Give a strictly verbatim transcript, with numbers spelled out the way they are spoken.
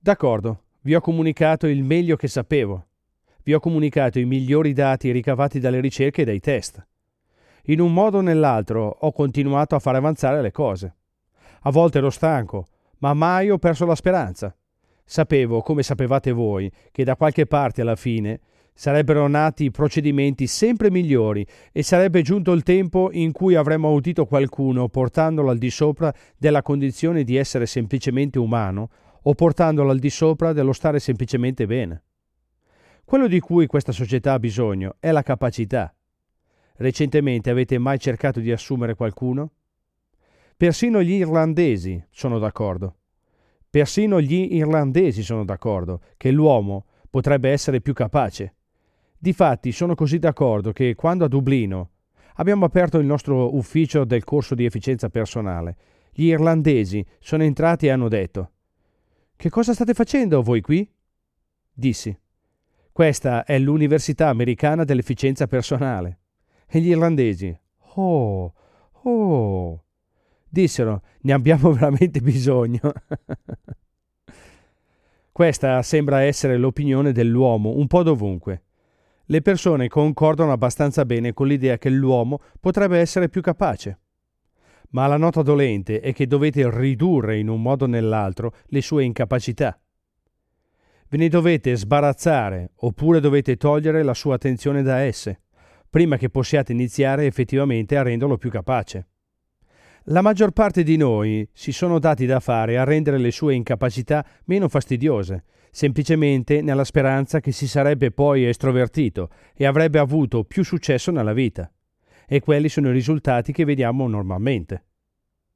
D'accordo, vi ho comunicato il meglio che sapevo. Vi ho comunicato i migliori dati ricavati dalle ricerche e dai test. In un modo o nell'altro ho continuato a fare avanzare le cose. A volte ero stanco, ma mai ho perso la speranza. Sapevo, come sapevate voi, che da qualche parte alla fine sarebbero nati procedimenti sempre migliori e sarebbe giunto il tempo in cui avremmo udito qualcuno portandolo al di sopra della condizione di essere semplicemente umano o portandolo al di sopra dello stare semplicemente bene. Quello di cui questa società ha bisogno è la capacità. Recentemente avete mai cercato di assumere qualcuno? Persino gli irlandesi sono d'accordo. Persino gli irlandesi sono d'accordo che l'uomo potrebbe essere più capace. Difatti sono così d'accordo che quando a Dublino abbiamo aperto il nostro ufficio del corso di efficienza personale, gli irlandesi sono entrati e hanno detto: «Che cosa state facendo voi qui?» Dissi: «Questa è l'Università Americana dell'Efficienza Personale». E gli irlandesi: «Oh, oh», dissero: «Ne abbiamo veramente bisogno». Questa sembra essere l'opinione dell'uomo un po' dovunque. Le persone concordano abbastanza bene con l'idea che l'uomo potrebbe essere più capace. Ma la nota dolente è che dovete ridurre in un modo o nell'altro le sue incapacità. Ve ne dovete sbarazzare oppure dovete togliere la sua attenzione da esse, prima che possiate iniziare effettivamente a renderlo più capace. La maggior parte di noi si sono dati da fare a rendere le sue incapacità meno fastidiose, semplicemente nella speranza che si sarebbe poi estrovertito e avrebbe avuto più successo nella vita. E quelli sono i risultati che vediamo normalmente.